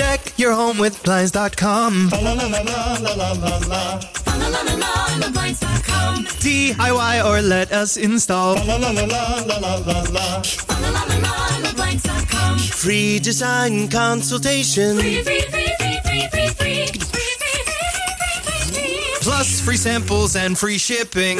Deck your home with Blinds.com. La la la la la la la la la. La la la la la Blinds.com. DIY or let us install. La la la la la la la la. La la la la Blinds.com. Free design consultation. Free. Plus free samples and free shipping.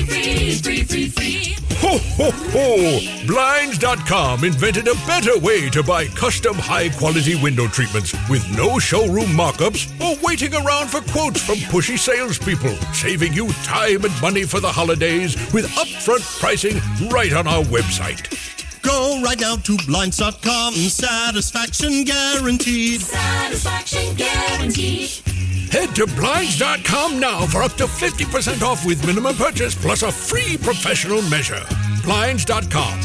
Free. Ho, ho, ho! Blinds.com invented a better way to buy custom high-quality window treatments with no showroom mock-ups or waiting around for quotes from pushy salespeople, saving you time and money for the holidays with upfront pricing right on our website. Go right now to Blinds.com. Satisfaction guaranteed. Satisfaction guaranteed. Head to Blinds.com now for up to 50% off with minimum purchase plus a free professional measure. Blinds.com.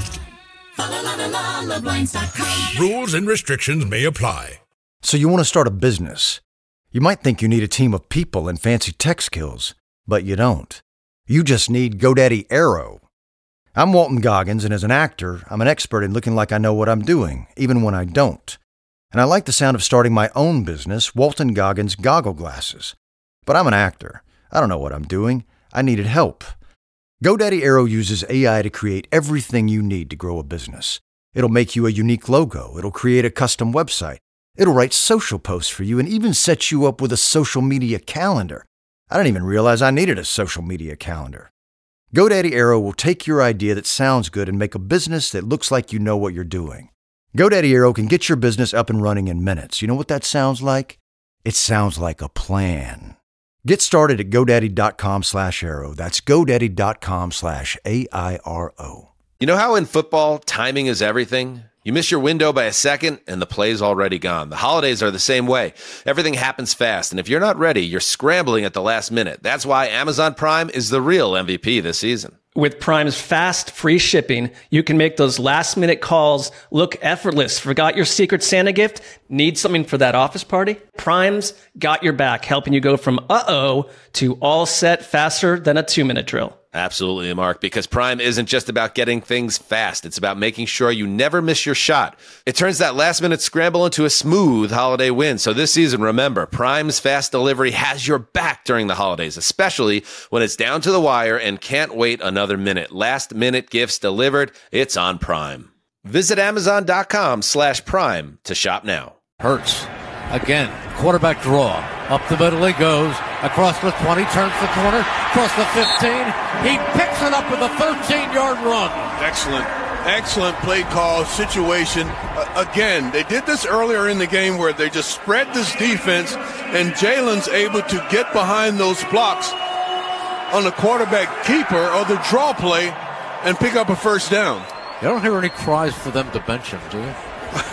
La Blinds.com. Rules and restrictions may apply. So you want to start a business. You might think you need a team of people and fancy tech skills, but you don't. You just need GoDaddy Aero. I'm Walton Goggins, and as an actor, I'm an expert in looking like I know what I'm doing, even when I don't. And I like the sound of starting my own business, Walton Goggins Goggle Glasses. But I'm an actor. I don't know what I'm doing. I needed help. GoDaddy Aero uses AI to create everything you need to grow a business. It'll make you a unique logo. It'll create a custom website. It'll write social posts for you and even set you up with a social media calendar. I didn't even realize I needed a social media calendar. GoDaddy Aero will take your idea that sounds good and make a business that looks like you know what you're doing. GoDaddy Aero can get your business up and running in minutes. You know what that sounds like? It sounds like a plan. Get started at GoDaddy.com/Aero. That's GoDaddy.com/AIRO. You know how in football, timing is everything? You miss your window by a second, and the play's already gone. The holidays are the same way. Everything happens fast, and if you're not ready, you're scrambling at the last minute. That's why Amazon Prime is the real MVP this season. With Prime's fast, free shipping, you can make those last-minute calls look effortless. Forgot your Secret Santa gift? Need something for that office party? Prime's got your back, helping you go from uh-oh to all set faster than a 2-minute drill. Absolutely, Mark, because Prime isn't just about getting things fast. It's about making sure you never miss your shot. It turns that last-minute scramble into a smooth holiday win. So this season, remember, Prime's fast delivery has your back during the holidays, especially when it's down to the wire and can't wait another minute. Last-minute gifts delivered. It's on Prime. Visit Amazon.com/Prime to shop now. Hurts. Again, quarterback draw. Up the middle he goes. Across the 20, turns the corner. Across the 15. He picks it up with a 13-yard run. Excellent play call situation. Again, they did this earlier in the game where they just spread this defense, and Jalen's able to get behind those blocks on the quarterback keeper or the draw play and pick up a first down. You don't hear any cries for them to bench him, do you?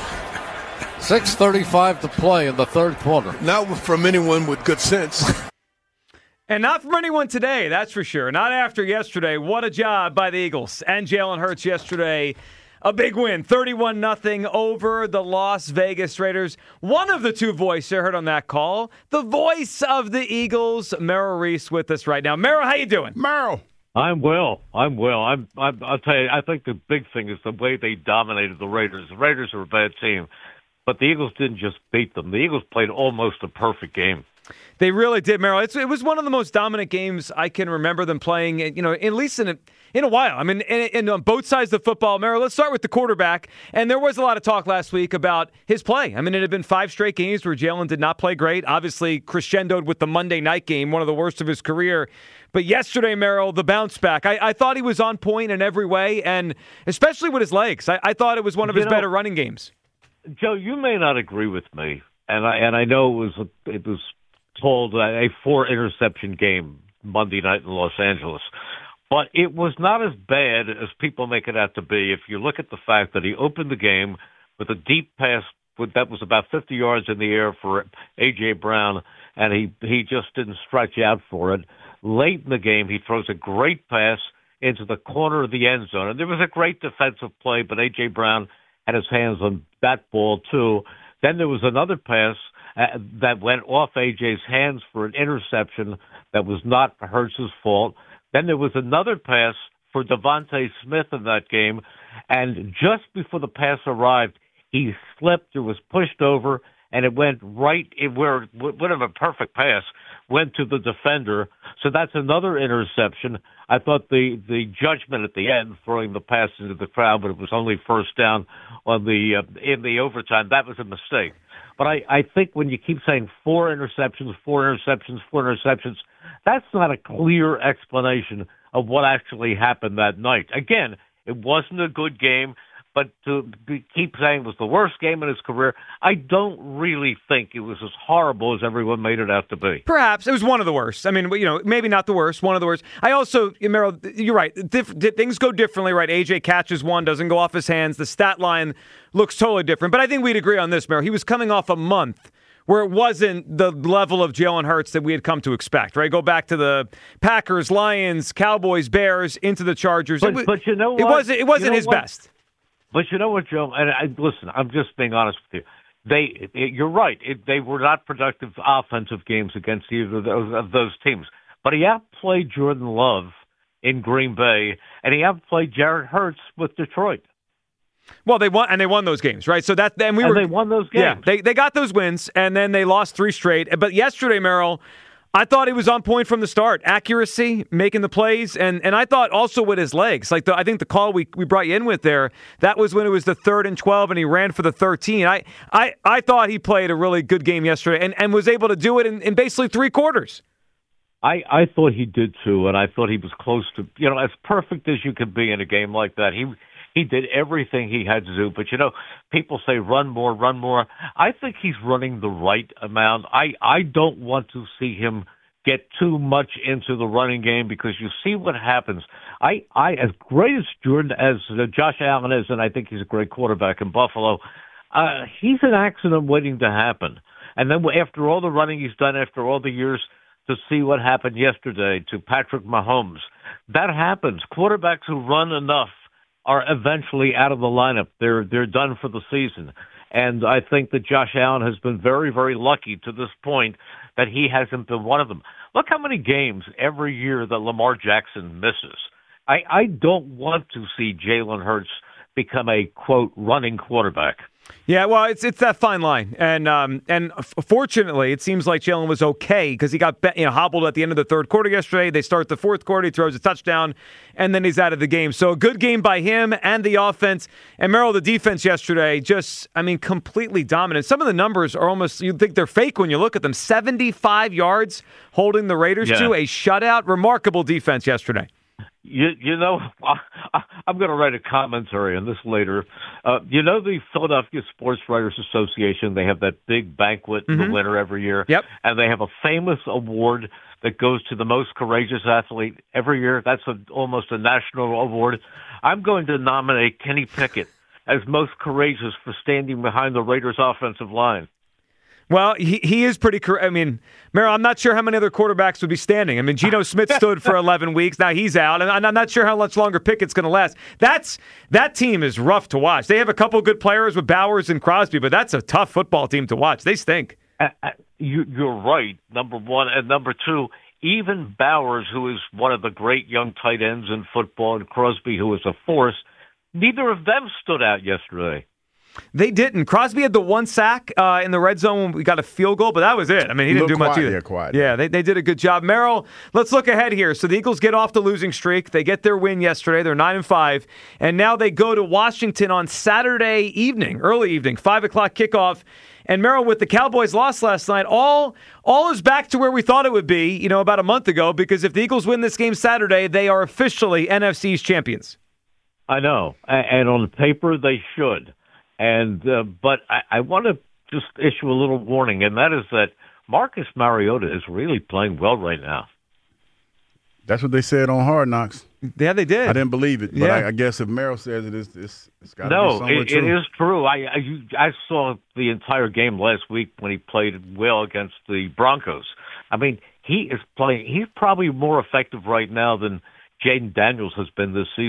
6:35 to play in the third quarter. Not from anyone with good sense. And not from anyone today, that's for sure. Not after yesterday. What a job by the Eagles and Jalen Hurts yesterday. A big win, 31-0 over the Las Vegas Raiders. One of the two voices I heard on that call, the voice of the Eagles, Merrill Reese, with us right now. Merrill, how you doing? Merrill. I'm well. I'll tell you, I think the big thing is the way they dominated the Raiders. The Raiders are a bad team, but the Eagles didn't just beat them. The Eagles played almost a perfect game. They really did, Merrill. It was one of the most dominant games I can remember them playing, at least in a while. I mean, on both sides of the football. Merrill, let's start with the quarterback. And there was a lot of talk last week about his play. I mean, it had been 5 straight games where Jalen did not play great. Obviously, crescendoed with the Monday night game, one of the worst of his career. But yesterday, Merrill, the bounce back. I thought he was on point in every way, and especially with his legs. I thought it was one of his better running games. Joe, you may not agree with me, and I know it was called a 4-interception game Monday night in Los Angeles. But it was not as bad as people make it out to be if you look at the fact that he opened the game with a deep pass that was about 50 yards in the air for A.J. Brown, and he just didn't stretch out for it. Late in the game, he throws a great pass into the corner of the end zone. And there was a great defensive play, but A.J. Brown had his hands on that ball too. Then there was another pass that went off A.J.'s hands for an interception that was not Hurts' fault. Then there was another pass for Devontae Smith in that game, and just before the pass arrived, he slipped or was pushed over, and it went right where it would have a perfect pass, went to the defender. So that's another interception. I thought the judgment at the end, throwing the pass into the crowd, but it was only first down on in the overtime, that was a mistake. But I think when you keep saying four interceptions, that's not a clear explanation of what actually happened that night. Again, it wasn't a good game, but to keep saying it was the worst game in his career, I don't really think it was as horrible as everyone made it out to be. Perhaps. It was one of the worst. I mean, maybe not the worst, one of the worst. I also, Merrill, you're right. Things go differently, right? AJ catches one, doesn't go off his hands. The stat line looks totally different. But I think we'd agree on this, Merrill. He was coming off a month where it wasn't the level of Jalen Hurts that we had come to expect, right? Go back to the Packers, Lions, Cowboys, Bears, into the Chargers. But you know what? It wasn't his best. But you know what, Joe? And listen, I'm just being honest with you. You're right. They were not productive offensive games against either of those teams. But he outplayed Jordan Love in Green Bay, and he outplayed Jalen Hurts with Detroit. Well, they won those games, right? So they won those games. Yeah, they got those wins, and then they lost 3 straight. But yesterday, Merrill, I thought he was on point from the start. Accuracy, making the plays, and I thought also with his legs. Like I think the call we brought you in with there, that was when it was the 3rd and 12, and he ran for the 13. I thought he played a really good game yesterday and was able to do it in basically 3 quarters. I thought he did too, and I thought he was close to, as perfect as you could be in a game like that. He did everything he had to do, but people say run more. I think he's running the right amount. I don't want to see him get too much into the running game because you see what happens. I as great as Josh Allen is, and I think he's a great quarterback in Buffalo, he's an accident waiting to happen. And then after all the running he's done, after all the years, to see what happened yesterday to Patrick Mahomes, that happens. Quarterbacks who run enough are eventually out of the lineup. They're done for the season. And I think that Josh Allen has been very, very lucky to this point that he hasn't been one of them. Look how many games every year that Lamar Jackson misses. I don't want to see Jalen Hurts become a, quote, running quarterback. Yeah, well, it's that fine line, and fortunately, it seems like Jalen was okay because he got hobbled at the end of the 3rd quarter yesterday. They start the 4th quarter, he throws a touchdown, and then he's out of the game. So a good game by him and the offense. And Merrill, the defense yesterday, completely dominant. Some of the numbers are almost, you'd think they're fake when you look at them. 75 yards holding the Raiders to a shutout. Remarkable defense yesterday. I'm going to write a commentary on this later. The Philadelphia Sports Writers Association, they have that big banquet in the winter every year. Yep. And they have a famous award that goes to the most courageous athlete every year. That's almost a national award. I'm going to nominate Kenny Pickett as most courageous for standing behind the Raiders' offensive line. Well, he is pretty – I mean, Merrill, I'm not sure how many other quarterbacks would be standing. I mean, Geno Smith stood for 11 weeks. Now he's out, and I'm not sure how much longer Pickett's going to last. That team is rough to watch. They have a couple good players with Bowers and Crosby, but that's a tough football team to watch. They stink. You're right, number one. And number two, even Bowers, who is one of the great young tight ends in football, and Crosby, who is a force, neither of them stood out yesterday. They didn't. Crosby had the 1 sack in the red zone when we got a field goal, but that was it. I mean, he didn't do much either. Yeah, they did a good job. Merrill, let's look ahead here. So the Eagles get off the losing streak. They get their win yesterday. They're 9-5, and now they go to Washington on Saturday evening, early evening, 5 o'clock kickoff. And Merrill, with the Cowboys' loss last night, all is back to where we thought it would be, about a month ago, because if the Eagles win this game Saturday, they are officially NFC's champions. I know, and on paper they should. But I want to just issue a little warning, and that is that Marcus Mariota is really playing well right now. That's what they said on Hard Knocks. Yeah, they did. I didn't believe it, but I guess if Merrill says it, it's got to be somewhere true. No, it is true. I saw the entire game last week when he played well against the Broncos. I mean, he is playing. He's probably more effective right now than Jaden Daniels has been this season.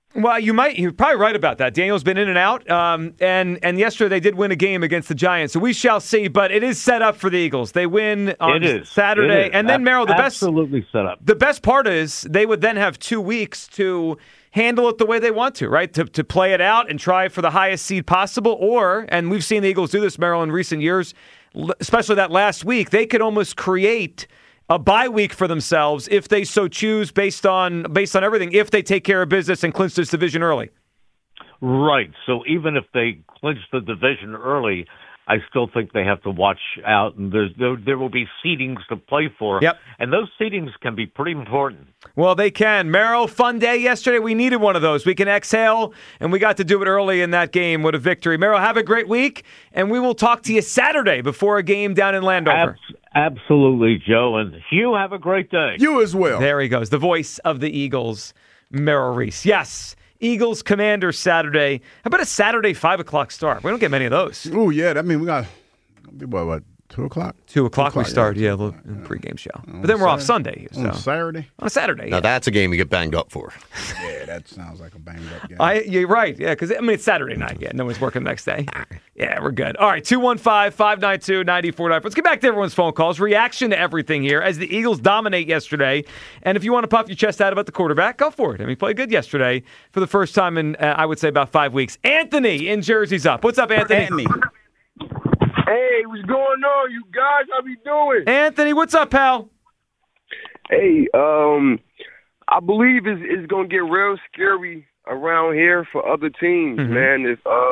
Well, you're probably right about that. Daniel's been in and out, and yesterday they did win a game against the Giants, so we shall see. But it is set up for the Eagles. They win on Saturday, and then Merrill, absolutely set up. The best part is they would then have 2 weeks to handle it the way they want to, right? To play it out and try for the highest seed possible, and we've seen the Eagles do this, Merrill, in recent years, especially that last week. They could almost create a bye week for themselves if they so choose, based on everything, if they take care of business and clinch this division early. Right. So even if they clinch the division early, I still think they have to watch out, and there will be seedings to play for. Yep. And those seedings can be pretty important. Well, they can. Merrill, fun day yesterday. We needed one of those. We can exhale, and we got to do it early in that game with a victory. Merrill, have a great week, and we will talk to you Saturday before a game down in Landover. Absolutely, Joe. And Hugh, have a great day. You as well. There he goes. The voice of the Eagles, Merrill Reese. Yes. Eagles Commanders Saturday. How about a Saturday 5 o'clock start? We don't get many of those. Oh, yeah. I mean, we got, what, 2 o'clock? 2 o'clock we start, yeah, a little pregame show. But then we're off Sunday. So. On Saturday? On a Saturday, Now, that's a game you get banged up for. Yeah, that sounds like a banged-up game. You're right, yeah, because, it's Saturday night. Yeah, no one's working the next day. Yeah, we're good. All right, 215-592-9494. Let's get back to everyone's phone calls. Reaction to everything here as the Eagles dominate yesterday. And if you want to puff your chest out about the quarterback, go for it. I mean, he played good yesterday for the first time in, I would say, about 5 weeks. Anthony in Jersey's up. What's up, Anthony? Hey, what's going on, you guys? How we doing? Anthony, what's up, pal? Hey, I believe it's going to get real scary around here for other teams, man.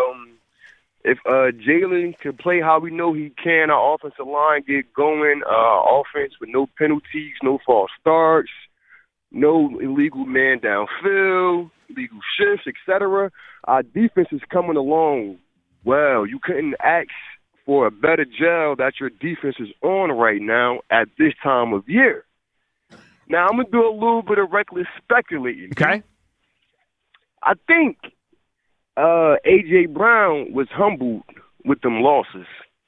If Jalen can play how we know he can, our offensive line get going, offense with no penalties, no false starts, no illegal man downfield, illegal shifts, etc. Our defense is coming along well. You couldn't ask for a better gel that your defense is on right now at this time of year. Now, I'm going to do a little bit of reckless speculating. Okay. I think A.J. Brown was humbled with them losses.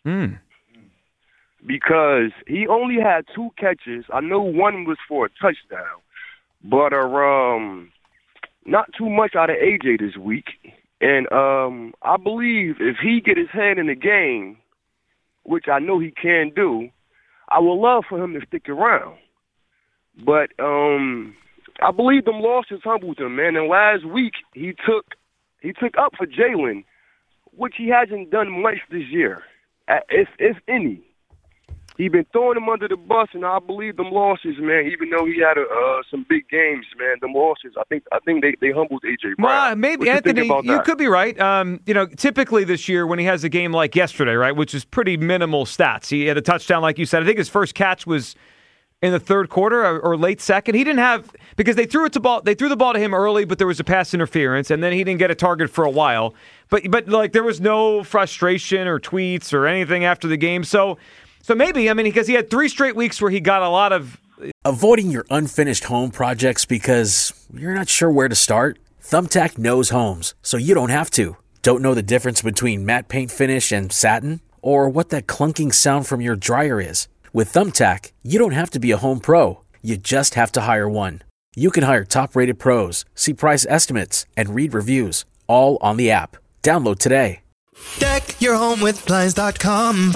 Because he only had 2 catches. I know one was for a touchdown. But not too much out of A.J. this week. And I believe if he get his head in the game, which I know he can do, I would love for him to stick around. But I believe them losses humbled him, man. And last week he took up for Jalen, which he hasn't done much this year, if any. He's been throwing him under the bus, and I believe them losses, man. Even though he had some big games, man, them losses, I think they humbled A.J. Brown. Well, maybe Anthony, you could be right. Typically this year when he has a game like yesterday, right, which is pretty minimal stats. He had a touchdown, like you said. I think his first catch was in the third quarter or late second. He didn't have, because they threw the ball to him early, but there was a pass interference, and then he didn't get a target for a while. But like there was no frustration or tweets or anything after the game. So maybe, because he had 3 straight weeks where he got a lot of... Avoiding your unfinished home projects because you're not sure where to start? Thumbtack knows homes, so you don't have to. Don't know the difference between matte paint finish and satin? Or what that clunking sound from your dryer is? With Thumbtack, you don't have to be a home pro. You just have to hire one. You can hire top-rated pros, see price estimates, and read reviews, all on the app. Download today. Deck your home with Blinds.com.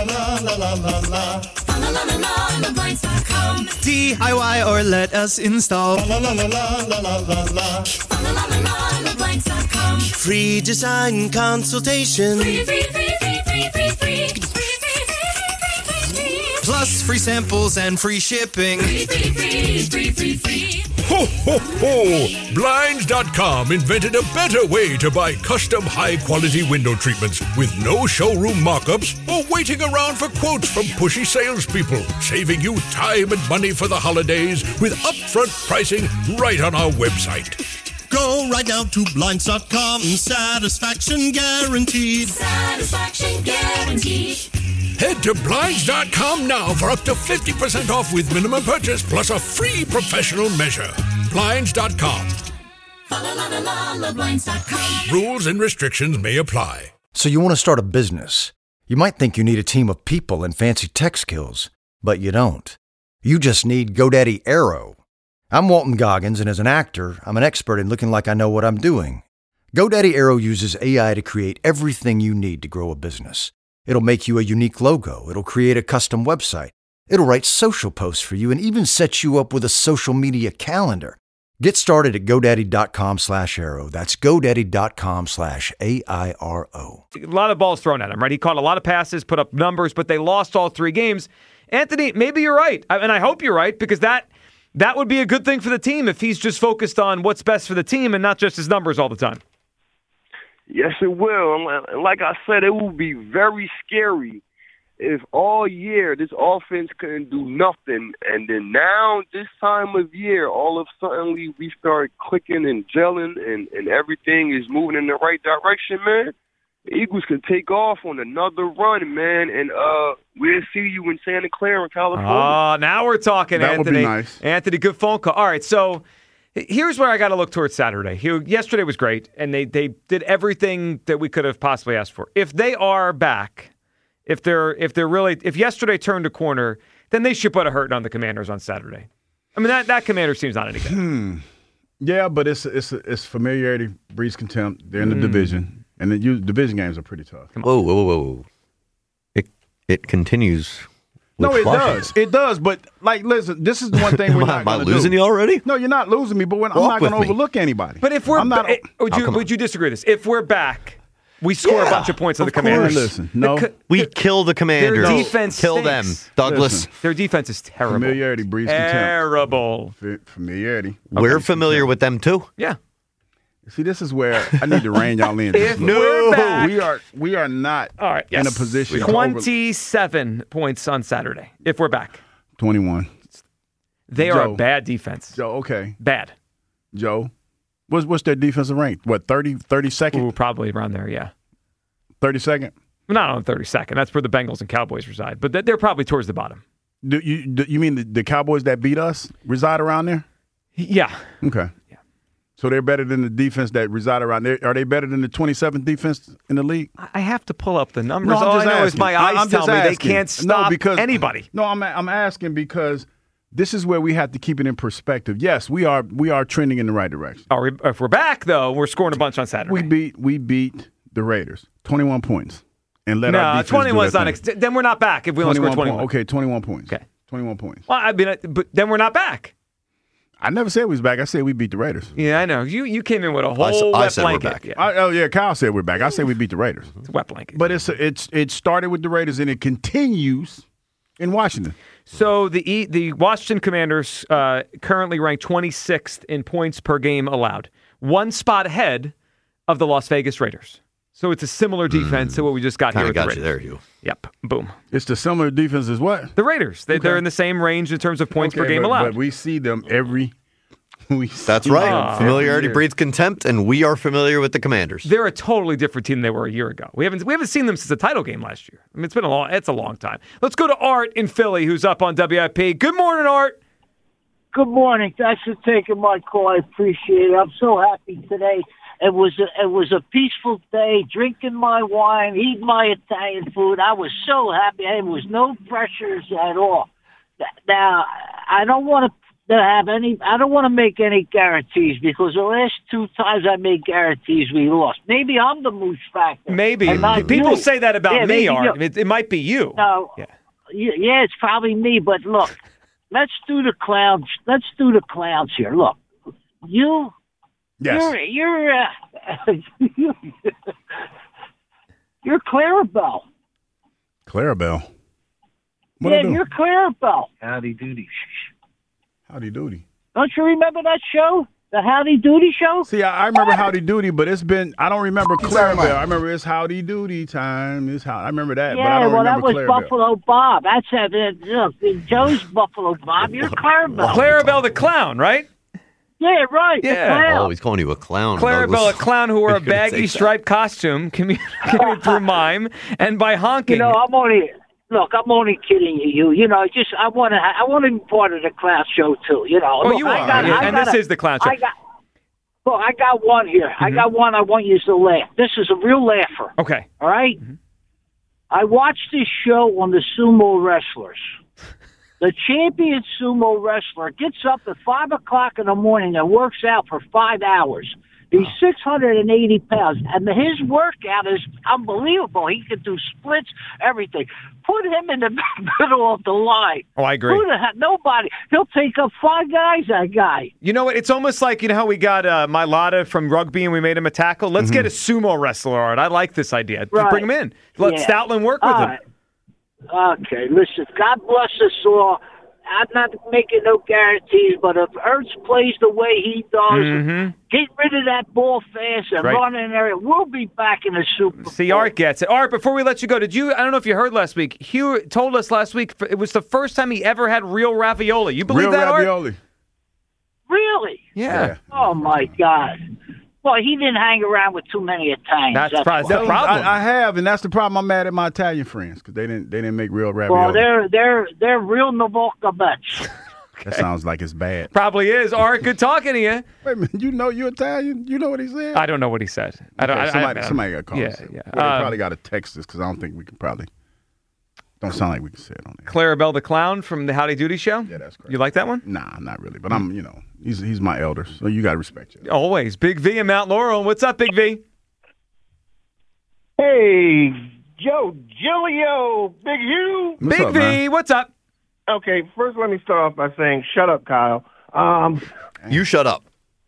DIY or let us install. Free design consultation. Plus free samples and free shipping. Ho, ho, ho! Blinds.com invented a better way to buy custom high-quality window treatments with no showroom mock-ups or waiting around for quotes from pushy salespeople, saving you time and money for the holidays with upfront pricing right on our website. Go right now to Blinds.com. Satisfaction guaranteed. Satisfaction guaranteed. Head to Blinds.com now for up to 50% off with minimum purchase plus a free professional measure. Blinds.com. Blinds.com. Rules and restrictions may apply. So you want to start a business. You might think you need a team of people and fancy tech skills, but you don't. You just need GoDaddy Aero. I'm Walton Goggins, and as an actor, I'm an expert in looking like I know what I'm doing. GoDaddy Aero uses AI to create everything you need to grow a business. It'll make you a unique logo. It'll create a custom website. It'll write social posts for you and even set you up with a social media calendar. Get started at GoDaddy.com/Aero. That's GoDaddy.com/AIRO. A lot of balls thrown at him, right? He caught a lot of passes, put up numbers, but they lost all 3 games. Anthony, maybe you're right, and I hope you're right, because that would be a good thing for the team if he's just focused on what's best for the team and not just his numbers all the time. Yes, it will. And like I said, it will be very scary if all year this offense couldn't do nothing, and then now this time of year, all of a sudden we start clicking and gelling, and everything is moving in the right direction, man. The Eagles can take off on another run, man, and we'll see you in Santa Clara, California. Oh, now we're talking, that Anthony. Would be nice. Anthony, good phone call. All right, so here's where I got to look towards Saturday. Yesterday was great, and they did everything that we could have possibly asked for. If they are back, if yesterday turned a corner, then they should put a hurting on the Commanders on Saturday. I mean, that Commander team's not any good. Yeah, but it's familiarity breeds contempt. They're in the division, and the division games are pretty tough. Whoa. It continues. No, it does. It does. But, listen, this is the one thing we're not going to do. Am I losing you already? No, you're not losing me, but I'm not going to overlook anybody. But if we're would you disagree with this? If we're back, we score a bunch of points on the Commanders. Listen, no. We kill the Commanders. Their defense kill stinks. them. Douglas. Listen, their defense is terrible. Familiarity breeds contempt. Terrible. Familiarity. We're familiar with them, too. Yeah. See, this is where I need to rein y'all in. We are not in a position. 27 points on Saturday if we're back. 21. They are a bad defense. Joe, okay. Bad. Joe, what's their defensive rank? What, 32nd? Ooh, probably around there, yeah. 32nd? Not on 32nd. That's where the Bengals and Cowboys reside. But they're probably towards the bottom. Do you mean the Cowboys that beat us reside around there? Yeah. Okay. So they're better than the defense that reside around there. Are they better than the 27th defense in the league? I have to pull up the numbers. No, all I know is my eyes tell me they can't stop anybody. No, I'm asking because this is where we have to keep it in perspective. Yes, we are trending in the right direction. If we're back, though, we're scoring a bunch on Saturday. We beat the Raiders 21 points and let our defense 21's not. Then we're not back if we only score 21. Okay, 21 points. Okay, 21 points. Well, I mean, but then we're not back. I never said we was back. I said we beat the Raiders. Yeah, I know. You came in with a whole wet blanket. Yeah. Kyle said we're back. I said we beat the Raiders. It's a wet blanket. But it started with the Raiders and it continues in Washington. So the Washington Commanders currently ranked 26th in points per game allowed, one spot ahead of the Las Vegas Raiders. So it's a similar defense to what we just got here with the Raiders. You there, Hugh. Yep. Boom. It's the similar defense as what? The Raiders. They're in the same range in terms of points per game allowed. But we see them every week. That's right. Familiarity breeds contempt, and we are familiar with the Commanders. They're a totally different team than they were a year ago. We haven't seen them since the title game last year. I mean, it's a long time. Let's go to Art in Philly, who's up on WIP. Good morning, Art. Good morning. Thanks for taking my call. I appreciate it. I'm so happy today. It was a peaceful day, drinking my wine, eating my Italian food. I was so happy. There was no pressures at all. Now, I don't want to make any guarantees because the last 2 times I made guarantees, we lost. Maybe I'm the moose factor. Maybe. People say that about me, Art. It might be you. No. Yeah, it's probably me. But look, let's do the clowns. Let's do the clowns here. Look, you. Yes. You're Clarabelle. Clarabelle? You're Clarabelle. Howdy Doody. Howdy Doody. Don't you remember that show? The Howdy Doody show? See, I remember Howdy Doody, but I don't remember Clarabelle. I remember it's Howdy Doody time. I remember that, but I don't remember that was Clarabelle. Buffalo Bob. That's it. Look, Joe's Buffalo Bob. You're Clarabelle. Clarabelle the clown, right? Yeah, right. Yeah. Oh, he's calling you a clown. Clarabelle, a clown who wore a baggy striped costume, communicated through mime and by honking. I'm only kidding you. I want to be part of the clown show too. Oh, you are. This is the clown show. I got one here. Mm-hmm. I got one. I want you to laugh. This is a real laugher. Okay. All right. Mm-hmm. I watched this show on the sumo wrestlers. The champion sumo wrestler gets up at 5 o'clock in the morning and works out for 5 hours. He's 680 pounds, and his workout is unbelievable. He can do splits, everything. Put him in the middle of the line. Oh, I agree. Nobody. He'll take up 5 guys, that guy. You know what? It's almost like, how we got Mailata from rugby and we made him a tackle? Let's get a sumo wrestler, Art. I like this idea. Right. Bring him in. Let Stoutland work with him. Okay, listen, God bless us all. I'm not making no guarantees, but if Ertz plays the way he does, get rid of that ball fast and run in there, we'll be back in the Super Bowl. See, Art gets it. Art, before we let you go, I don't know if you heard last week, Hugh told us last week it was the first time he ever had real ravioli. You believe that, ravioli. Art? Really? Yeah. Oh, my God. Well, he didn't hang around with too many Italians. That's the problem. I have, and that's the problem. I'm mad at my Italian friends because they didn't make real ravioli. Well, they're real Novoca butts. That sounds like it's bad. Probably is. Art, good talking to you. Wait a minute, you're Italian? You know what he said? I don't know what he said. Somebody got called. Yeah. Well, they probably got to text us because I don't think we can probably. Don't sound like we can say it on there. Clarabelle the Clown from the Howdy Doody Show? Yeah, that's correct. You like that one? Nah, not really. But I'm, he's my elder, so you got to respect you. Always. Big V in Mount Laurel. What's up, Big V? Hey, Joe Gilio, Big Hugh. Big V, man? What's up? Okay, first let me start off by saying, shut up, Kyle. You shut up.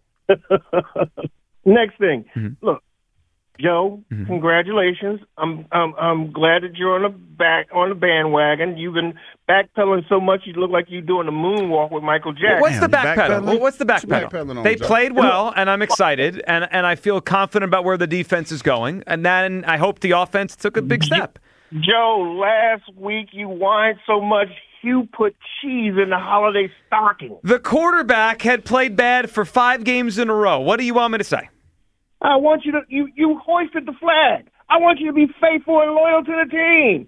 Next thing, look, Joe, congratulations. I'm glad that you're on the bandwagon. You've been backpedaling so much you look like you're doing a moonwalk with Michael Jackson. What's the backpedal? What's the backpedal? They played well, and I'm excited, and I feel confident about where the defense is going, and then I hope the offense took a big step. Joe, last week you whined so much you put cheese in the holiday stocking. The quarterback had played bad for 5 games in a row. What do you want me to say? I want you to you hoisted the flag. I want you to be faithful and loyal to the team.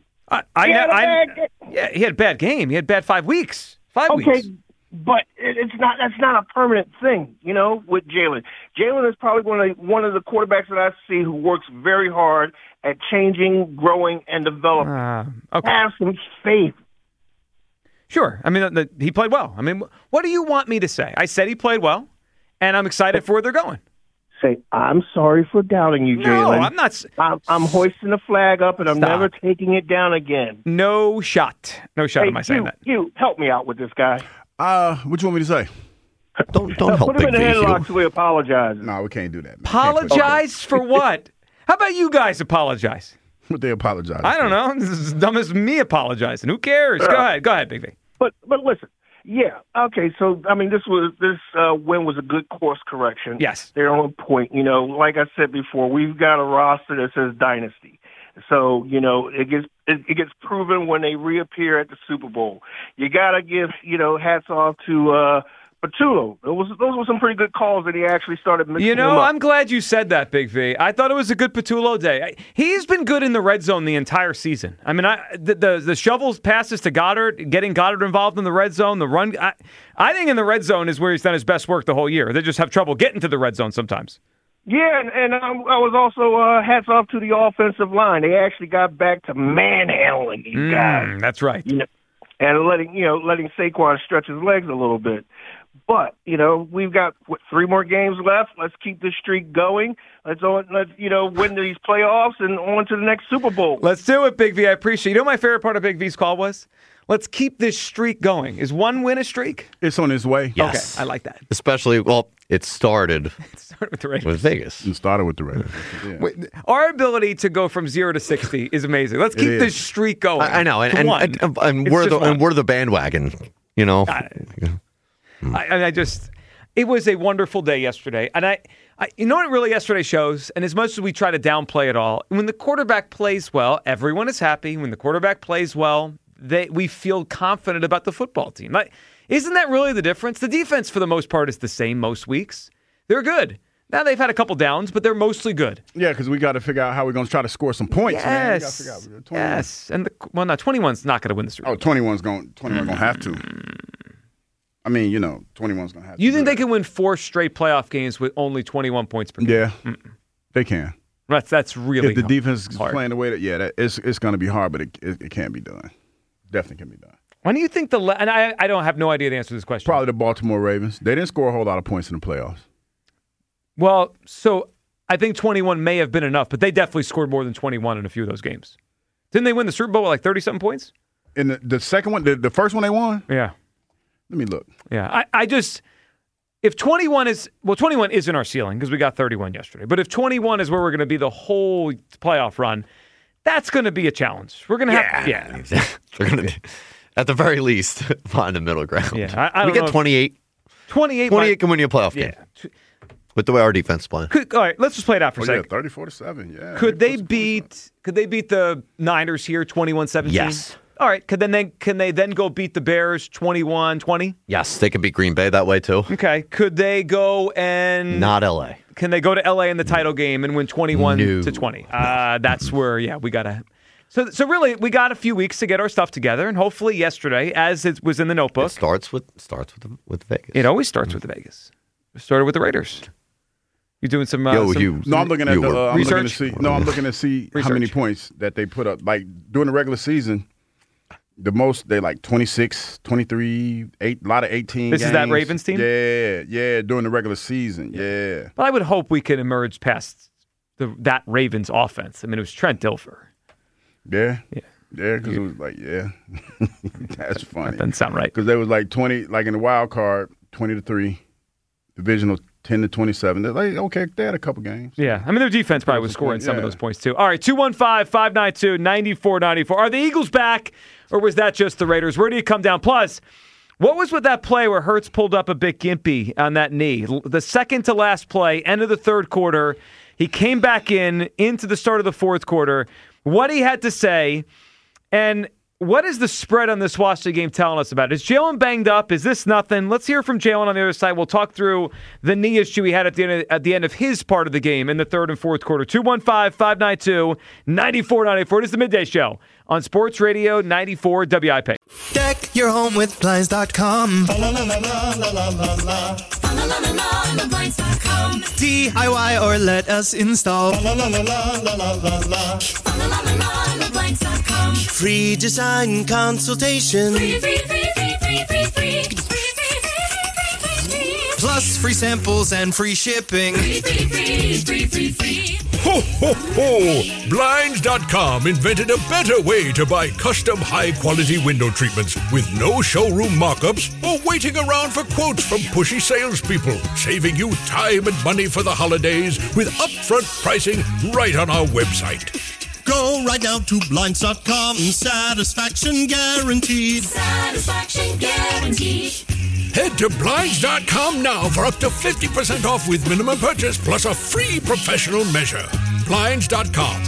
He had a bad game. He had bad 5 weeks. 5 weeks. Okay, but that's not a permanent thing, with Jalen. Jalen is probably one of the quarterbacks that I see who works very hard at changing, growing, and developing. Okay. Have some faith. Sure. I mean, he played well. I mean, what do you want me to say? I said he played well, and I'm excited for where they're going. Say, I'm sorry for doubting you, Jalen. No, I'm not. I'm hoisting the flag up, and I'm never taking it down again. No shot. No shot am I saying that. You help me out with this guy. What you want me to say? Don't help Put him Big in the V. headlock so he apologizes. No, we can't do that. Apologize for what? How about you guys apologize? What they apologize? I don't know. This is as dumb as me apologizing. Who cares? Go ahead, Big V. But listen, yeah, okay. So I mean, this win was a good course correction. Yes, they're on point. Like I said before, we've got a roster that says dynasty. So it gets proven when they reappear at the Super Bowl. You gotta give hats off to Patullo. Those were some pretty good calls that he actually started mixing them up. I'm glad you said that, Big V. I thought it was a good Patullo day. He's been good in the red zone the entire season. I mean, the shovels passes to Goddard, getting Goddard involved in the red zone, the run. I think in the red zone is where he's done his best work the whole year. They just have trouble getting to the red zone sometimes. Yeah, and I was also hats off to the offensive line. They actually got back to manhandling these guys. That's right. And letting Saquon stretch his legs a little bit. But, we've got 3 more games left. Let's keep this streak going. Let's win these playoffs and on to the next Super Bowl. Let's do it, Big V. I appreciate it. My favorite part of Big V's call was? Let's keep this streak going. Is one win a streak? It's on its way. Yes. Okay, I like that. Especially, it started with the Raiders. With Vegas. It started with the Raiders. Yeah. Wait, our ability to go from 0 to 60 is amazing. Let's keep this streak going. I know, and we're the bandwagon, It was a wonderful day yesterday. And I you know what really yesterday shows? And as much as we try to downplay it all, when the quarterback plays well, everyone is happy. When the quarterback plays well, we feel confident about the football team. Isn't that really the difference? The defense, for the most part, is the same most weeks. They're good. Now, they've had a couple downs, but they're mostly good. Yeah, because we got to figure out how we're going to try to score some points. Yes. Man. We gotta figure out, yes. And 21's not going to win the Super Bowl. 21's going to have to. I mean, 21's going to have to. You think they can win 4 straight playoff games with only 21 points per game? Yeah, they can. That's really if the defense is hard. playing the way that, it's going to be hard, but it can't be done. Definitely can be done. When do you think and I don't have no idea the answer to this question. Probably the Baltimore Ravens. They didn't score a whole lot of points in the playoffs. Well, so I think 21 may have been enough, but they definitely scored more than 21 in a few of those games. Didn't they win the Super Bowl with like 30-something points? In the second one, the first one they won? Yeah. Let me look. Yeah. I just, if 21 isn't our ceiling because we got 31 yesterday, but if 21 is where we're going to be the whole playoff run, that's going to be a challenge. We're going to have, We're going to, at the very least, find a middle ground. Yeah. I don't we know get 28. 28 can win you a playoff game. With the way our defense is playing. All right, let's just play it out for a second. 34-7, yeah. Could they beat the Niners here 21-17? Yes. All right, can they then go beat the Bears 21-20? Yes, they can beat Green Bay that way too. Okay. Could they go and not LA? Can they go to LA in the title game and win 21-20? That's where we got to. So really, we got a few weeks to get our stuff together, and hopefully yesterday, as it was in the notebook, it starts with Vegas. It always starts with the Vegas. It started with the Raiders. You doing some? No, I'm looking at the research. I'm looking to see how many points that they put up. Like during the regular season, the most they like 26, 23, a lot of 18. This games. is that Ravens team. Yeah, during the regular season. Yeah. But I would hope we can emerge past that Ravens offense. I mean, it was Trent Dilfer. Yeah, because it was like, that's funny. That doesn't sound right. Because they was like 20, like in the wild card, 20-3, divisional 10-27. They're like, okay, they had a couple games. Yeah, I mean, their defense probably was scoring some of those points too. All right, 215-592-9494. Are the Eagles back, or was that just the Raiders? Where do you come down? Plus, what was with that play where Hurts pulled up a bit gimpy on that knee? The second to last play, end of the third quarter, he came back into the start of the fourth quarter. What he had to say, and what is the spread on this Washington game telling us about it? Is Jalen banged up? Is this nothing? Let's hear from Jalen on the other side. We'll talk through the knee issue he had at the end of his part of the game in the third and fourth quarter. 215-592-9494. It is the Midday Show on Sports Radio 94 WIP. Deck your home with Blinds.com. DIY or let us install. Free design consultation. Plus free samples and free shipping. Ho, ho, ho! Blinds.com invented a better way to buy custom high-quality window treatments with no showroom mock-ups or waiting around for quotes from pushy salespeople, saving you time and money for the holidays with upfront pricing right on our website. Go right now to Blinds.com. Satisfaction guaranteed. Satisfaction guaranteed. Head to Blinds.com now for up to 50% off with minimum purchase plus a free professional measure. Blinds.com.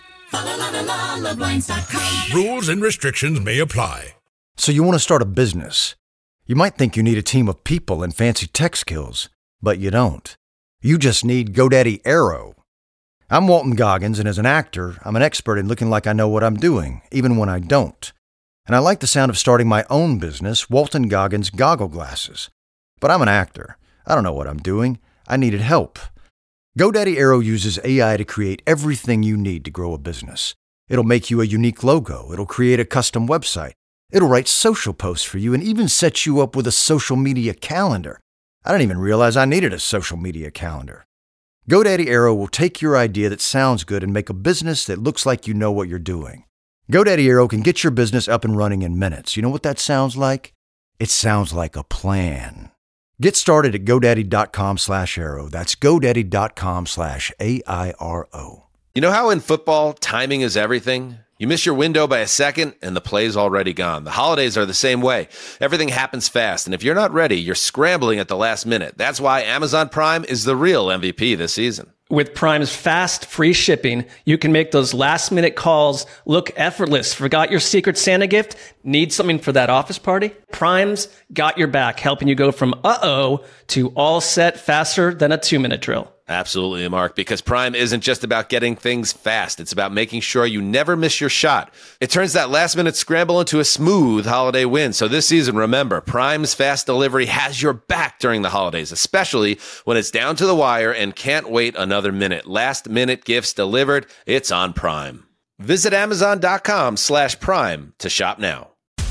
Blinds.com. Rules and restrictions may apply. So you want to start a business. You might think you need a team of people and fancy tech skills, but you don't. You just need GoDaddy Aero. I'm Walton Goggins, and as an actor, I'm an expert in looking like I know what I'm doing, even when I don't. And I like the sound of starting my own business, Walton Goggins Goggle Glasses. But I'm an actor. I don't know what I'm doing. I needed help. GoDaddy Aero uses AI to create everything you need to grow a business. It'll make you a unique logo. It'll create a custom website. It'll write social posts for you and even set you up with a social media calendar. I didn't even realize I needed a social media calendar. GoDaddy Aero will take your idea that sounds good and make a business that looks like you know what you're doing. GoDaddy Aero can get your business up and running in minutes. You know what that sounds like? It sounds like a plan. Get started at GoDaddy.com/Aero. That's GoDaddy.com/AIRO. You know how in football, timing is everything? You miss your window by a second, and the play's already gone. The holidays are the same way. Everything happens fast, and if you're not ready, you're scrambling at the last minute. That's why Amazon Prime is the real MVP this season. With Prime's fast, free shipping, you can make those last-minute calls look effortless. Forgot your Secret Santa gift? Need something for that office party? Prime's got your back, helping you go from uh-oh to all set faster than a 2-minute drill. Absolutely, Mark, because Prime isn't just about getting things fast. It's about making sure you never miss your shot. It turns that last-minute scramble into a smooth holiday win. So this season, remember, Prime's fast delivery has your back during the holidays, especially when it's down to the wire and can't wait another minute. Last-minute gifts delivered, it's on Prime. Visit Amazon.com/Prime to shop now.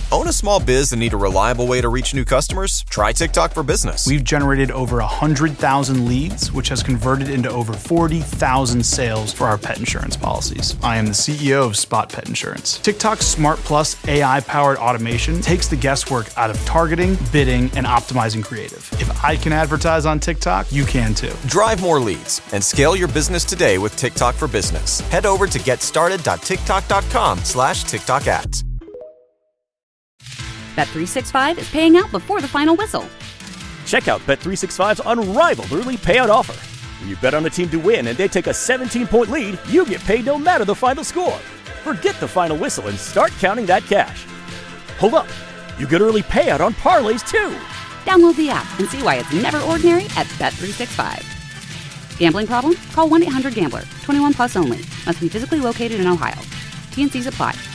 Own a small biz and need a reliable way to reach new customers? Try TikTok for Business. We've generated over 100,000 leads, which has converted into over 40,000 sales for our pet insurance policies. I am the CEO of Spot Pet Insurance. TikTok's Smart Plus AI-powered automation takes the guesswork out of targeting, bidding, and optimizing creative. If I can advertise on TikTok, you can too. Drive more leads and scale your business today with TikTok for Business. Head over to getstarted.tiktok.com/TikTok ads. Bet365 is paying out before the final whistle. Check out Bet365's unrivaled early payout offer. When you bet on a team to win and they take a 17-point lead, you get paid no matter the final score. Forget the final whistle and start counting that cash. Hold up. You get early payout on parlays too. Download the app and see why it's never ordinary at Bet365. Gambling problem? Call 1-800-GAMBLER. 21 plus only. Must be physically located in Ohio. T&Cs apply.